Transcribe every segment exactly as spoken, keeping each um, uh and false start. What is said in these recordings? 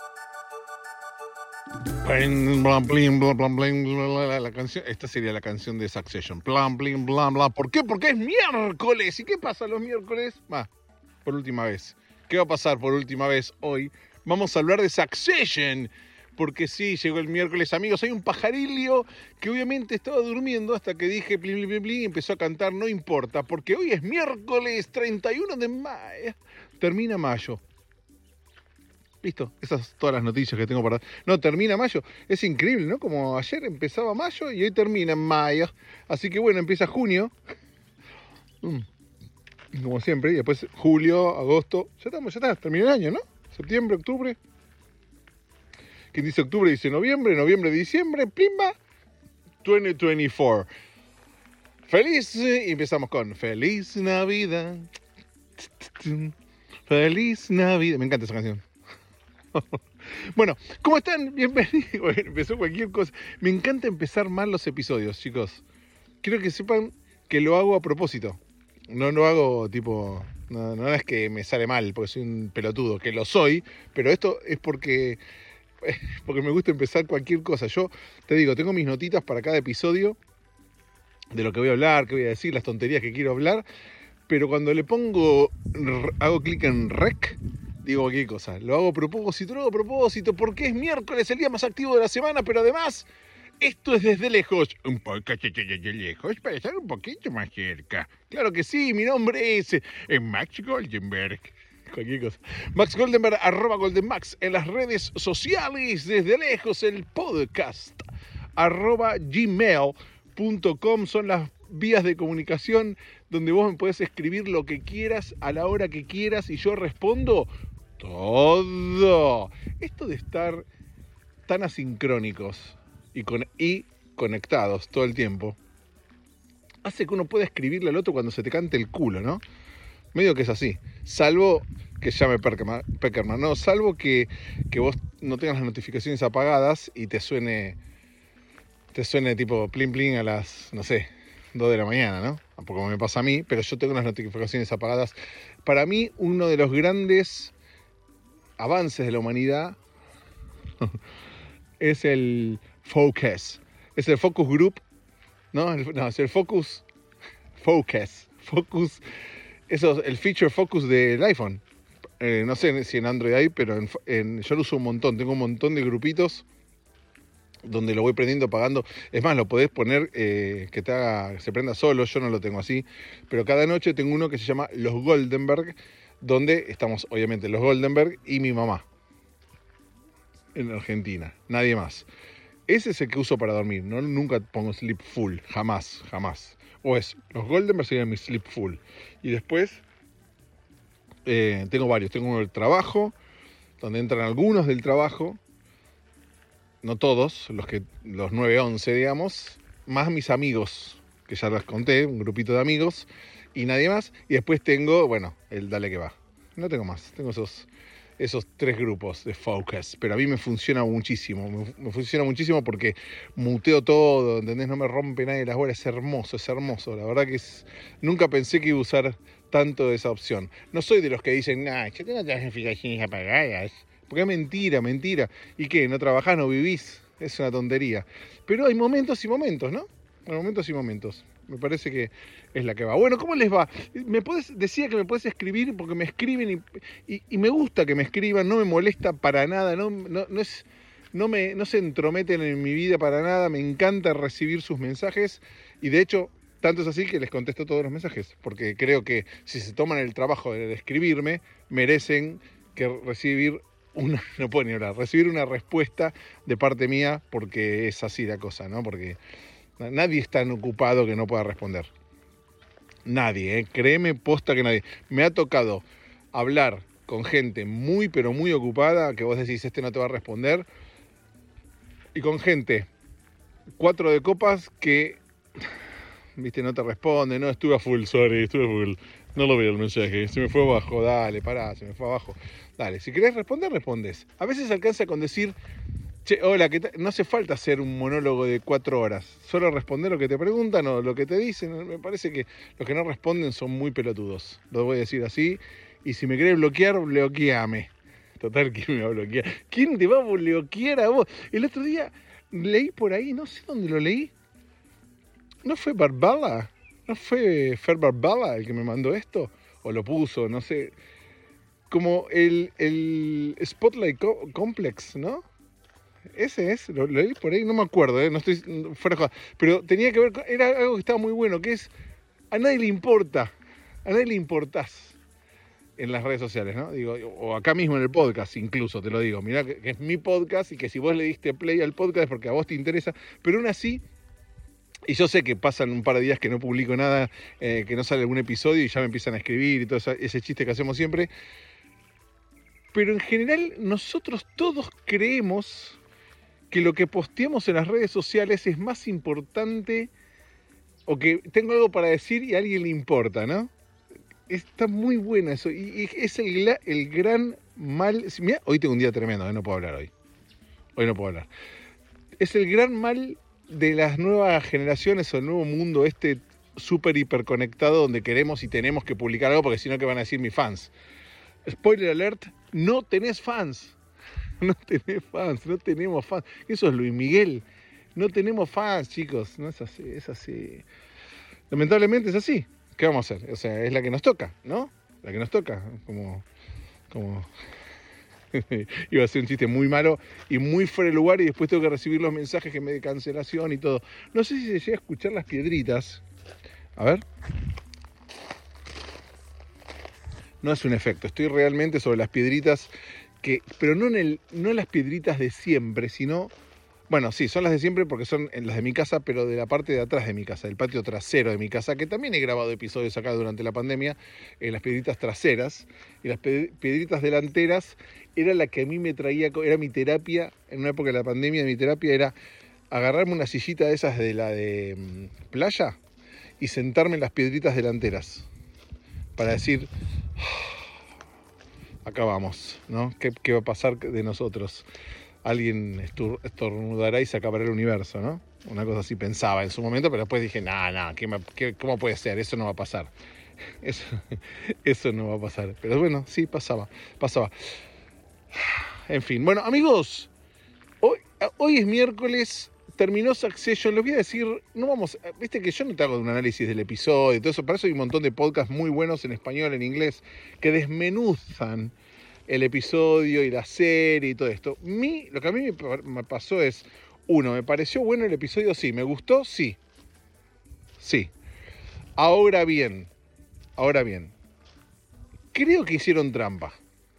Blam, blam, blim, blam, blam, blim, bla, bla, bla, la canción, esta sería la canción de Succession. Blam, blim, blam, bla. ¿Por qué? Porque es miércoles. ¿Y qué pasa los miércoles? Va, por última vez. ¿Qué va a pasar por última vez hoy? Vamos a hablar de Succession. Porque sí, llegó el miércoles, amigos. Hay un pajarillo que obviamente estaba durmiendo hasta que dije plim, plim, plim, plim, y empezó a cantar. No importa, porque hoy es miércoles treinta y uno de mayo. Termina mayo. Listo, esas son todas las noticias que tengo para... No, termina mayo. Es increíble, ¿no? Como ayer empezaba mayo y hoy termina en mayo. Así que bueno, empieza junio. Mm. Como siempre. Y después julio, agosto. Ya estamos, ya está. Termina el año, ¿no? Septiembre, octubre. Quien dice octubre dice noviembre. Noviembre, diciembre. Plimba. dos mil veinticuatro. Feliz. Y empezamos con Feliz Navidad. Feliz Navidad. Me encanta esa canción. Bueno, ¿cómo están? Bienvenidos. Bueno, empezó cualquier cosa. Me encanta empezar mal los episodios, chicos. Quiero que sepan que lo hago a propósito. No lo hago tipo... No, no es que me sale mal porque soy un pelotudo, que lo soy, pero esto es porque, porque me gusta empezar cualquier cosa. Yo te digo, tengo mis notitas para cada episodio de lo que voy a hablar, qué voy a decir, las tonterías que quiero hablar, pero cuando le pongo, hago clic en rec, digo cualquier cosa. Lo hago a propósito, lo hago a propósito, porque es miércoles, el día más activo de la semana, pero además, esto es desde lejos. Un poco desde lejos para estar un poquito más cerca. Claro que sí, mi nombre es eh, Max Goldenberg. Cualquier cosa. Max Goldenberg, arroba Goldenmax en las redes sociales, desde lejos, el podcast, arroba gmail punto com son las vías de comunicación donde vos me podés escribir lo que quieras a la hora que quieras y yo respondo todo. Esto de estar tan asincrónicos y, con, y conectados todo el tiempo hace que uno pueda escribirle al otro cuando se te cante el culo, ¿no? Medio que es así. Salvo que llame Peckerman, Peckerman ¿no? Salvo que, que vos no tengas las notificaciones apagadas y te suene, te suene tipo plin plin a las, no sé, dos de la mañana, ¿no? Tampoco me pasa a mí, pero yo tengo las notificaciones apagadas. Para mí, uno de los grandes avances de la humanidad es el Focus. Es el Focus Group, ¿no? El, no, es el Focus Focus. Focus, eso, el Feature Focus del iPhone. Eh, no sé si en Android hay, pero en, en, yo lo uso un montón. Tengo un montón de grupitos donde lo voy prendiendo, apagando. Es más, lo podés poner eh, que te haga, se prenda solo. Yo no lo tengo así. Pero cada noche tengo uno que se llama Los Goldenberg, donde estamos, obviamente, los Goldenberg y mi mamá. En Argentina. Nadie más. Ese es el que uso para dormir. No, nunca pongo sleep full. Jamás, jamás. O es, los Goldenberg serían mi sleep full. Y después eh, tengo varios. Tengo uno del trabajo, donde entran algunos del trabajo. No todos, los que los nueve once, digamos, más mis amigos, que ya les conté, un grupito de amigos, y nadie más. Y después tengo, bueno, el Dale que va. No tengo más, tengo esos, esos tres grupos de focus, pero a mí me funciona muchísimo, me, me funciona muchísimo porque muteo todo, ¿entendés? No me rompe nadie las bolas, es hermoso, es hermoso. La verdad que es, nunca pensé que iba a usar tanto de esa opción. No soy de los que dicen, nah, yo tengo las notificaciones apagadas. Porque es mentira, mentira. ¿Y qué? ¿No trabajás, no vivís? Es una tontería. Pero hay momentos y momentos, ¿no? Hay momentos y momentos. Me parece que es la que va. Bueno, ¿cómo les va? Me podés, decía que me podés escribir porque me escriben y, y, y me gusta que me escriban. No me molesta para nada. No, no, no, es, no, me, no se entrometen en mi vida para nada. Me encanta recibir sus mensajes. Y de hecho, tanto es así que les contesto todos los mensajes. Porque creo que si se toman el trabajo de escribirme, merecen que recibir... Una, no puedo ni hablar, recibir una respuesta de parte mía porque es así la cosa, ¿no? Porque nadie es tan ocupado que no pueda responder. Nadie, ¿eh? Créeme, posta que nadie. Me ha tocado hablar con gente muy, pero muy ocupada, que vos decís, este no te va a responder, y con gente, cuatro de copas, que, viste, no te responde, no, estuve a full, sorry, estuve a full. No lo veo el mensaje, se me fue abajo, dale, pará, se me fue abajo. Dale, si querés responder, respondes. A veces alcanza con decir, che, hola, ¿qué tal? No hace falta hacer un monólogo de cuatro horas. Solo responder lo que te preguntan o lo que te dicen. Me parece que los que no responden son muy pelotudos. Lo voy a decir así. Y si me querés bloquear, bloqueame. Total, ¿quién me va a bloquear? ¿Quién te va a bloquear a vos? El otro día leí por ahí, no sé dónde lo leí. ¿No fue Barbala? ¿No fue Fer Barbala el que me mandó esto? O lo puso, no sé. Como el, el Spotlight Co- Complex, ¿no? Ese es, lo, lo leí por ahí, no me acuerdo, ¿eh? No estoy fuera de joda. Pero tenía que ver con, era algo que estaba muy bueno, que es, a nadie le importa, a nadie le importás en las redes sociales, ¿no? Digo, o acá mismo en el podcast incluso, te lo digo. Mirá que, que es mi podcast y que si vos le diste play al podcast es porque a vos te interesa, pero aún así, y yo sé que pasan un par de días que no publico nada, eh, que no sale algún episodio y ya me empiezan a escribir y todo ese, ese chiste que hacemos siempre, pero en general nosotros todos creemos que lo que posteamos en las redes sociales es más importante o que tengo algo para decir y a alguien le importa, ¿no? Está muy buena eso. Y, y es el, el gran mal... Mirá, hoy tengo un día tremendo, ¿eh? No puedo hablar hoy. Hoy no puedo hablar. Es el gran mal de las nuevas generaciones o el nuevo mundo este súper hiperconectado donde queremos y tenemos que publicar algo porque si no, ¿qué van a decir mis fans? Spoiler alert, no tenés fans. No tenés fans, no tenemos fans. Eso es Luis Miguel. No tenemos fans, chicos. No es así, es así. Lamentablemente es así. ¿Qué vamos a hacer? O sea, es la que nos toca, ¿no? La que nos toca. Como... como... Iba a ser un chiste muy malo y muy fuera de lugar y después tengo que recibir los mensajes que me de cancelación y todo. No sé si se llega a escuchar las piedritas. A ver. No es un efecto. Estoy realmente sobre las piedritas... Que, pero no en el, no las piedritas de siempre, sino, bueno, sí, son las de siempre porque son las de mi casa, pero de la parte de atrás de mi casa, del patio trasero de mi casa, que también he grabado episodios acá durante la pandemia, en las piedritas traseras, y las piedritas delanteras era la que a mí me traía, era mi terapia, en una época de la pandemia, mi terapia era agarrarme una sillita de esas de la de um, playa y sentarme en las piedritas delanteras, para decir... Acá vamos, ¿no? ¿Qué, ¿Qué va a pasar de nosotros? Alguien estornudará y se acabará el universo, ¿no? Una cosa así pensaba en su momento, pero después dije, no, no, ¿cómo puede ser? Eso no va a pasar. Eso, eso no va a pasar. Pero bueno, sí, pasaba, pasaba. En fin, bueno, amigos, hoy, hoy es miércoles, terminó Succession, les voy a decir, no vamos, viste que yo no te hago un análisis del episodio y todo eso, para eso hay un montón de podcasts muy buenos en español, en inglés, que desmenuzan el episodio y la serie y todo esto. Mi, lo que a mí me pasó es, uno, me pareció bueno el episodio, sí, me gustó, sí, sí. Ahora bien, ahora bien, creo que hicieron trampa.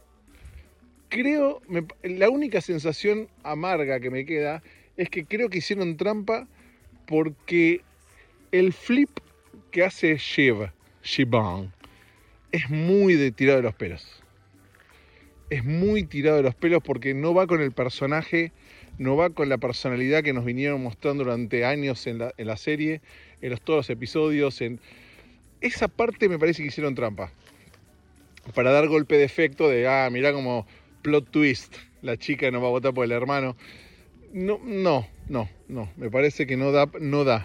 Creo, me, la única sensación amarga que me queda es que creo que hicieron trampa porque el flip que hace Shiv, Shivan, es muy de tirado de los pelos. Es muy tirado de los pelos porque no va con el personaje, no va con la personalidad que nos vinieron mostrando durante años en la, en la serie, en los, todos los episodios. En... Esa parte me parece que hicieron trampa. Para dar golpe de efecto de, ah, mirá como plot twist, la chica no va a votar por el hermano. No, no, no, no, me parece que no da, no da.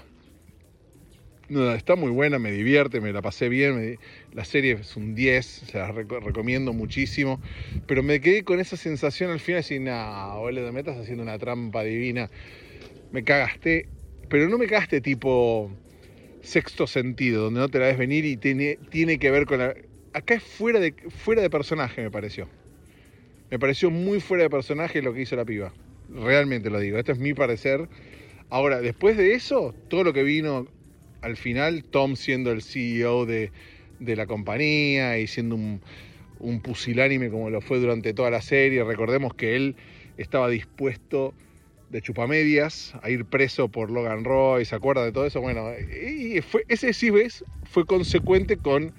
No da, está muy buena, me divierte, me la pasé bien, me, la serie es un diez, se la rec- recomiendo muchísimo, pero me quedé con esa sensación al final, así, no, boludo, me estás haciendo una trampa divina, me cagaste, pero no me cagaste tipo Sexto Sentido, donde no te la ves venir y tiene, tiene que ver con la... Acá es fuera de, fuera de personaje, me pareció. Me pareció muy fuera de personaje lo que hizo la piba. Realmente lo digo, esto es mi parecer. Ahora, después de eso, todo lo que vino al final, Tom siendo el C E O de, de la compañía y siendo un, un pusilánime como lo fue durante toda la serie. Recordemos que él estaba dispuesto de chupamedias a ir preso por Logan Roy, ¿se acuerda de todo eso? Bueno, y fue, ese sí ves, fue consecuente con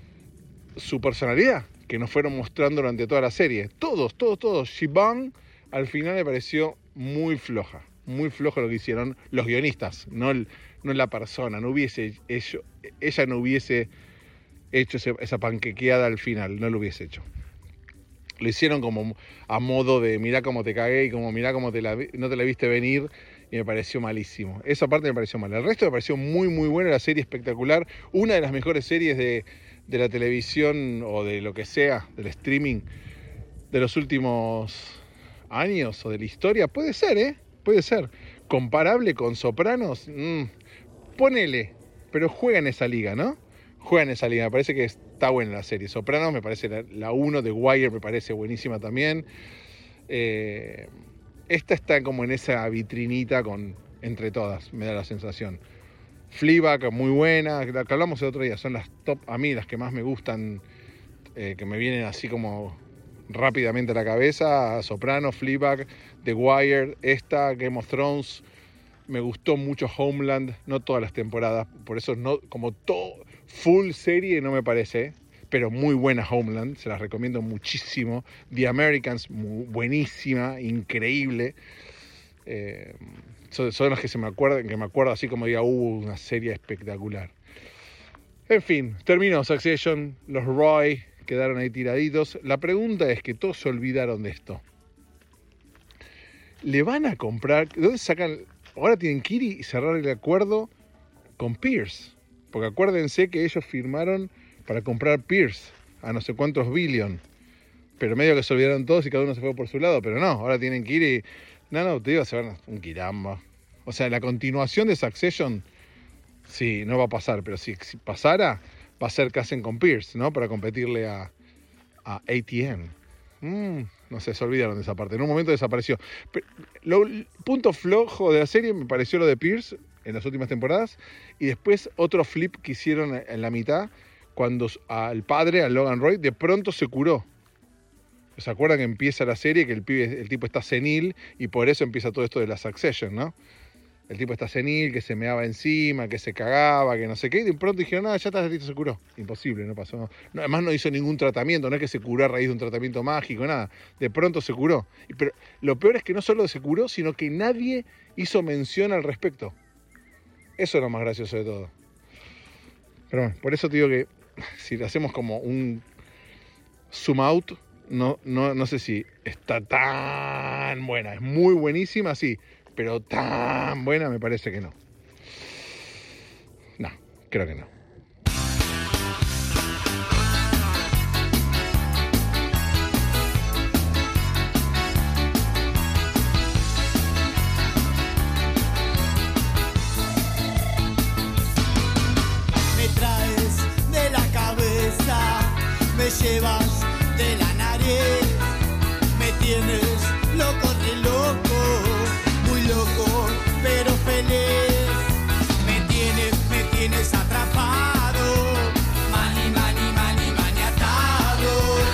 su personalidad, que nos fueron mostrando durante toda la serie. Todos, todos, todos. Shivan al final me pareció muy floja, muy flojo lo que hicieron los guionistas, no, el, no la persona, no hubiese hecho, ella no hubiese hecho ese, esa panquequeada al final, no lo hubiese hecho. Lo hicieron como a modo de mirá cómo te cagué y como mirá cómo te la, no te la viste venir, y me pareció malísimo. Esa parte me pareció mal. El resto me pareció muy, muy buena, la serie espectacular, una de las mejores series de, de la televisión o de lo que sea, del streaming, de los últimos años o de la historia. Puede ser, ¿eh? Puede ser. Comparable con Sopranos, mmm, ponele, pero juega en esa liga, ¿no? Juega en esa liga, me parece que está buena la serie. Sopranos me parece la uno, The Wire me parece buenísima también. Eh, esta está como en esa vitrinita con, entre todas, me da la sensación. Fleabag, muy buena, la que hablamos el otro día, son las top, a mí las que más me gustan, eh, que me vienen así como rápidamente a la cabeza. Sopranos, Fleabag, The Wire, esta, Game of Thrones. Me gustó mucho Homeland, no todas las temporadas, por eso no, como todo, full serie no me parece, pero muy buena Homeland, se las recomiendo muchísimo. The Americans, muy buenísima, increíble. Eh, son, son las que se me acuerdan, que me acuerdo así como diga, uh, una serie espectacular. En fin, terminó Succession, los Roy quedaron ahí tiraditos. La pregunta es que todos se olvidaron de esto. ¿Le van a comprar? ¿De dónde sacan? Ahora tienen que ir y cerrar el acuerdo con Pierce. Porque acuérdense que ellos firmaron para comprar Pierce a no sé cuántos billion. Pero medio que se olvidaron todos y cada uno se fue por su lado. Pero no, ahora tienen que ir y... No, no, te digo, se van a... un quilamba. O sea, la continuación de Succession, sí, no va a pasar. Pero si, si pasara, va a ser que hacen con Pierce, ¿no? Para competirle a, a A T and T. Mm, no sé, se olvidaron de esa parte. En un momento desapareció. Pero lo, el punto flojo de la serie me pareció lo de Pierce en las últimas temporadas. Y después otro flip que hicieron en la mitad, cuando al padre, a Logan Roy, de pronto se curó. ¿Se acuerdan que empieza la serie que el, pibe, el tipo está senil y por eso empieza todo esto de la Succession, ¿no? El tipo está senil, que se meaba encima, que se cagaba, que no sé qué, y de pronto dijeron, no, ya está, el tipo se curó. Imposible, no pasó. No. No, además no hizo ningún tratamiento, no es que se curó a raíz de un tratamiento mágico, nada. De pronto se curó. Pero lo peor es que no solo se curó, sino que nadie hizo mención al respecto. Eso es lo más gracioso de todo. Pero bueno, por eso te digo que si le hacemos como un zoom out, no, no, no sé si está tan buena. Es muy buenísima, sí, pero tan buena me parece que no. No, creo que no. Me traes de la cabeza, me llevas de la nariz, me tienes loco, re loco, muy loco, pero feliz. Me tienes, me tienes atrapado, mani, mani, mani, maniatado.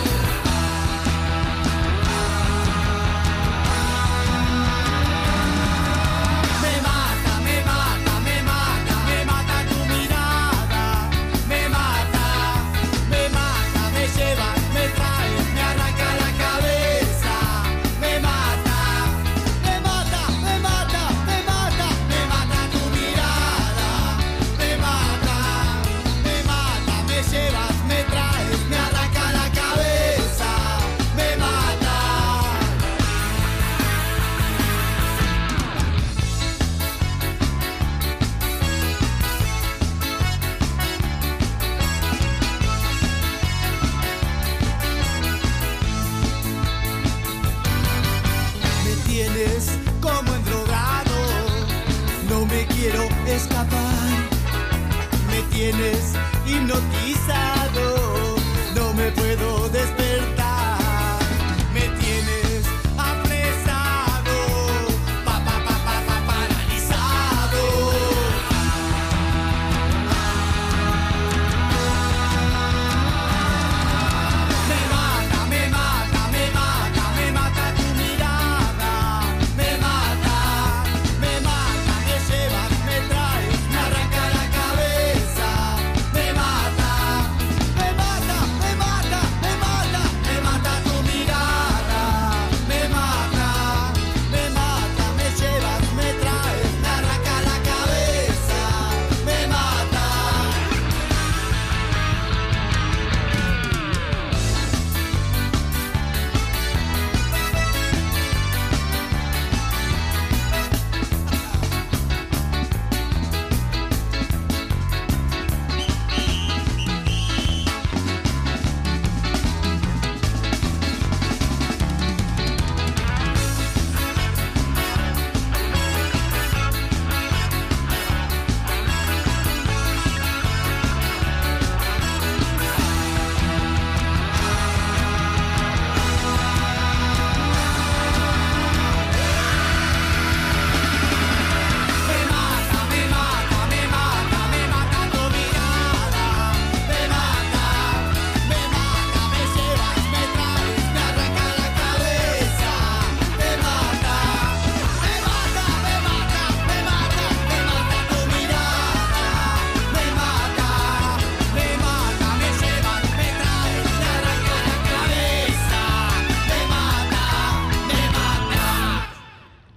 Me mata, me mata, me mata, me mata tu mirada, me mata, me mata, me llevas, me traes, me arranca la cabeza, me mata, me mata, me mata, me mata, me mata tu mirada, me mata, me mata, me llevas, me traes, me arranca la cabeza, me mata. Me tienes como endrogado, no me quiero escapar. Me tienes hipnotizado, no me puedo despertar. Me tienes apresado, pa, pa, pa, pa, pa, paralizado. Me mata, me mata, me mata, me mata tu mirada, me mata, me mata, me llevas, me traes, me arranca la cabeza, me mata,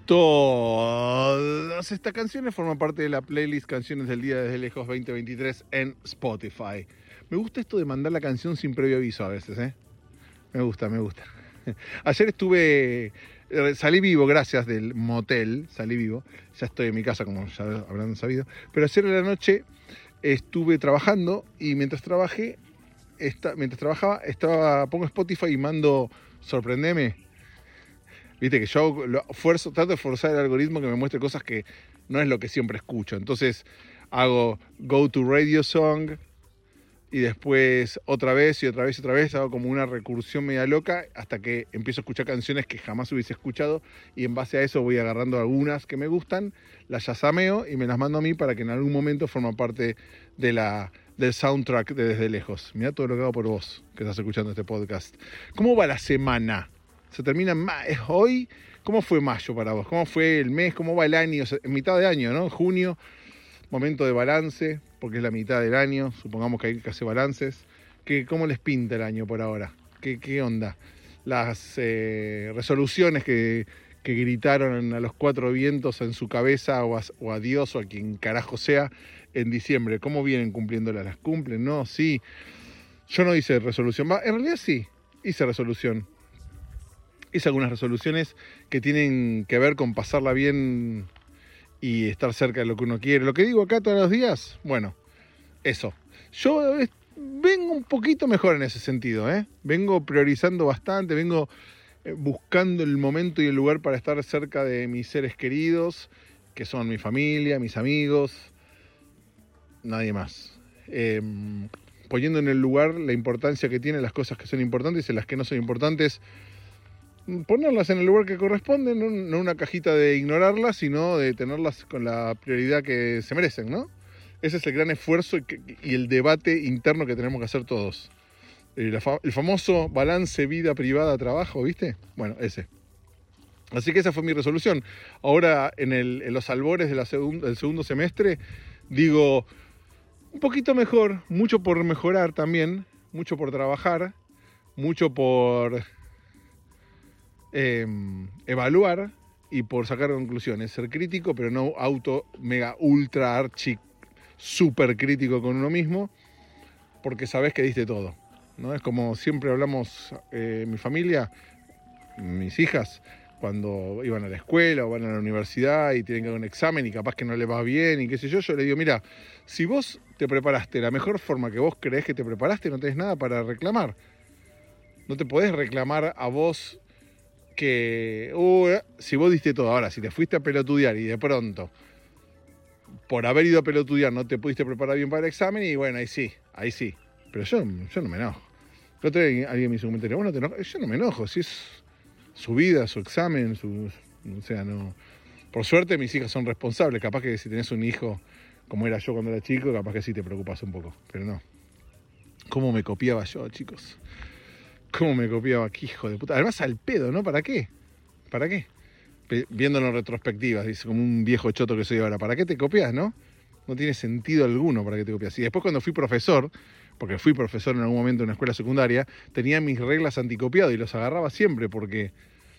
Todas estas canciones forman parte de la playlist Canciones del Día desde Lejos veinte veintitrés en Spotify. Me gusta esto de mandar la canción sin previo aviso a veces, ¿eh? Me gusta, me gusta. Ayer estuve, salí vivo gracias del motel, salí vivo. Ya estoy en mi casa, como ya habrán sabido. Pero ayer en la noche estuve trabajando y mientras trabajé, esta, mientras trabajaba, estaba, pongo Spotify y mando Sorprendeme. Viste que yo lo fuerzo, trato de forzar el algoritmo que me muestre cosas que no es lo que siempre escucho. Entonces hago Go to Radio Song y después otra vez y otra vez y otra vez hago como una recursión media loca hasta que empiezo a escuchar canciones que jamás hubiese escuchado y en base a eso voy agarrando algunas que me gustan, las yasameo y me las mando a mí para que en algún momento formen parte de la, del soundtrack de Desde Lejos. Mirá todo lo que hago por vos que estás escuchando este podcast. ¿Cómo va la semana? Se termina en ma- hoy. ¿Cómo fue mayo para vos? ¿Cómo fue el mes? ¿Cómo va el año? En mitad de año, ¿no? Junio, momento de balance, porque es la mitad del año. Supongamos que hay que hacer balances. ¿Qué, ¿Cómo les pinta el año por ahora? ¿Qué, qué onda? Las eh, resoluciones que, que gritaron a los cuatro vientos en su cabeza o a, o a Dios o a quien carajo sea en diciembre. ¿Cómo vienen cumpliéndolas? ¿Las cumplen? No, sí. Yo no hice resolución. En realidad sí, hice resolución. Hice algunas resoluciones que tienen que ver con pasarla bien y estar cerca de lo que uno quiere. Lo que digo acá todos los días, bueno, eso. Yo eh, vengo un poquito mejor en ese sentido, ¿eh? Vengo priorizando bastante, vengo eh, buscando el momento y el lugar para estar cerca de mis seres queridos, que son mi familia, mis amigos, nadie más. Eh, poniendo en el lugar la importancia que tienen las cosas que son importantes y las que no son importantes, ponerlas en el lugar que corresponde, no, no una cajita de ignorarlas, sino de tenerlas con la prioridad que se merecen, ¿no? Ese es el gran esfuerzo y, que, y el debate interno que tenemos que hacer todos. El, el famoso balance vida privada-trabajo, ¿viste? Bueno, ese. Así que esa fue mi resolución. Ahora, en, el, en los albores de la segun, del segundo semestre, digo, un poquito mejor, mucho por mejorar también, mucho por trabajar, mucho por Eh, evaluar y por sacar conclusiones, ser crítico, pero no auto, mega, ultra, archi, super crítico con uno mismo, porque sabes que diste todo, ¿no? Es como siempre hablamos, eh, mi familia, mis hijas, cuando iban a la escuela o van a la universidad y tienen que dar un examen y capaz que no les va bien y qué sé yo, yo le digo, mira, si vos te preparaste de la mejor forma que vos creés que te preparaste, no tenés nada para reclamar. No te podés reclamar a vos que uh, si vos diste todo, ahora si te fuiste a pelotudear y de pronto por haber ido a pelotudear no te pudiste preparar bien para el examen y bueno, ahí sí, ahí sí, pero yo, yo no me enojo. El otro día alguien me hizo un comentario, ¿vos no te enojas? Yo no me enojo, si es su vida, su examen, su, o sea, no. Por suerte mis hijas son responsables, capaz que si tenés un hijo como era yo cuando era chico, capaz que sí te preocupas un poco, pero no. ¿Cómo me copiaba yo, chicos? ¿Cómo me copiaba? ¡Qué hijo de puta! Además al pedo, ¿no? ¿Para qué? ¿Para qué? Viéndolo en retrospectiva, dice, como un viejo choto que soy ahora. ¿Para qué te copias, no? No tiene sentido alguno para qué te copias. Y después cuando fui profesor, porque fui profesor en algún momento en una escuela secundaria, tenía mis reglas anticopiado y los agarraba siempre porque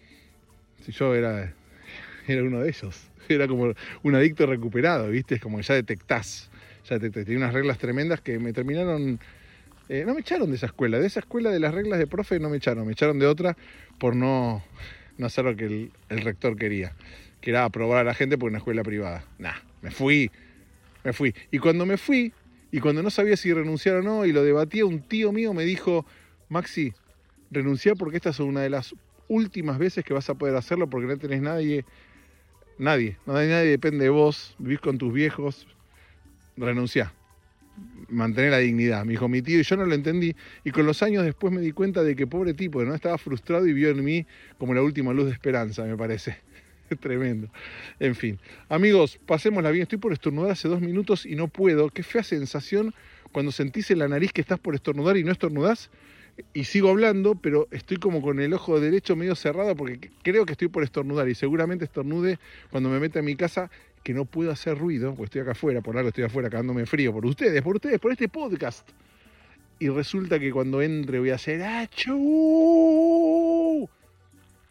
si yo era, era uno de ellos. Era como un adicto recuperado, ¿viste? Es como que ya detectás. Ya detectás. Tenía unas reglas tremendas que me terminaron... Eh, no me echaron de esa escuela, de esa escuela de las reglas de profe no me echaron, me echaron de otra por no, no hacer lo que el, el rector quería, que era aprobar a la gente por una escuela privada. Nah, me fui, me fui. Y cuando me fui, y cuando no sabía si renunciar o no, y lo debatía, un tío mío me dijo, Maxi, renunciá porque esta es una de las últimas veces que vas a poder hacerlo porque no tenés nadie, nadie, nadie, nadie depende de vos, vivís con tus viejos, renunciá. Mantener la dignidad, me dijo mi tío, y yo no lo entendí, y con los años después me di cuenta de que pobre tipo, ¿no? Estaba frustrado y vio en mí como la última luz de esperanza, me parece. Es tremendo. En fin, amigos, pasémosla bien. Estoy por estornudar hace dos minutos y no puedo. Qué fea sensación cuando sentís en la nariz que estás por estornudar y no estornudás, y sigo hablando, pero estoy como con el ojo derecho medio cerrado porque creo que estoy por estornudar y seguramente estornude cuando me meta en mi casa, que no puedo hacer ruido, porque estoy acá afuera, por algo estoy afuera cagándome frío, por ustedes, por ustedes, por este podcast. Y resulta que cuando entre voy a hacer ¡achú!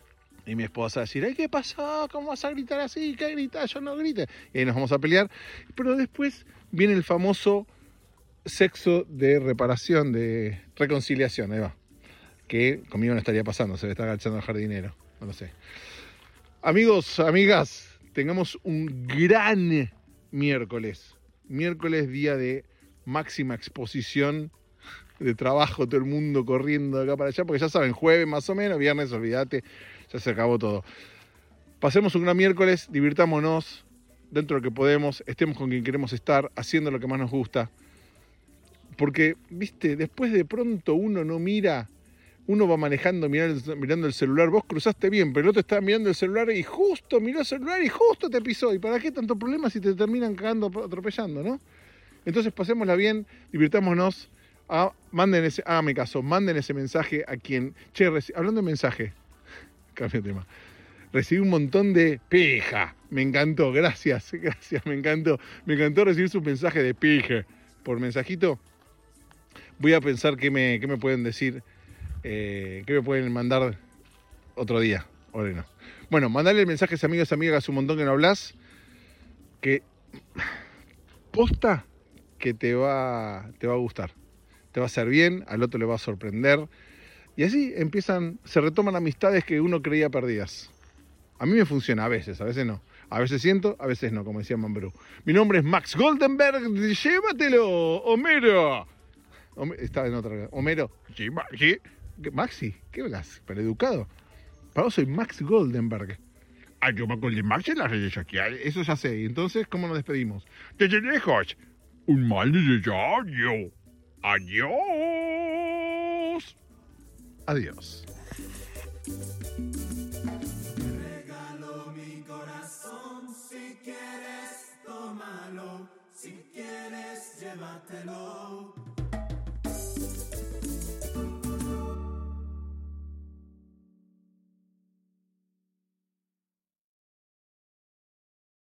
Y mi esposa decir, ay, ¿qué pasó? ¿Cómo vas a gritar así? ¿Qué gritas? Yo no grite. Y ahí nos vamos a pelear. Pero después viene el famoso sexo de reparación, de reconciliación, ahí va. Que conmigo no estaría pasando, se le está agachando al jardinero, no lo sé. Amigos, amigas, tengamos un gran miércoles. Miércoles, día de máxima exposición de trabajo, todo el mundo corriendo de acá para allá, porque ya saben, jueves más o menos, viernes, olvídate, ya se acabó todo. Pasemos un gran miércoles, divirtámonos dentro de lo que podemos, estemos con quien queremos estar, haciendo lo que más nos gusta. Porque, viste, después de pronto uno no mira, uno va manejando mirando, mirando el celular, vos cruzaste bien, pero el otro estaba mirando el celular y justo miró el celular y justo te pisó. ¿Y para qué tanto problema si te terminan cagando, atropellando, no? Entonces pasémosla bien, divirtámonos, a, manden ese, hágame caso, manden ese mensaje a quien, che, reci, hablando de mensaje, cambio de tema, recibí un montón de pija, me encantó, gracias, gracias, me encantó, me encantó recibir su mensaje de pija por mensajito. Voy a pensar qué me, qué me pueden decir, eh, qué me pueden mandar otro día, ahora no. Bueno, mandarle mensajes a amigos, amigas, hace un montón que no hablas, que posta que te va, te va a gustar, te va a hacer bien, al otro le va a sorprender, y así empiezan, se retoman amistades que uno creía perdidas. A mí me funciona a veces, a veces no. A veces siento, a veces no, como decía Mambrú. Mi nombre es Max Goldenberg, llévatelo, Homero. Estaba en otra. Homero. Sí, sí. Maxi, ¿qué hablas? ¿Para educado? Para vos soy Max Goldenberg. Ah, yo me acuerdo de Max en las redes sociales. Eso ya sé. Entonces, ¿cómo nos despedimos? Desde lejos. Un mal necesario. Adiós. Adiós.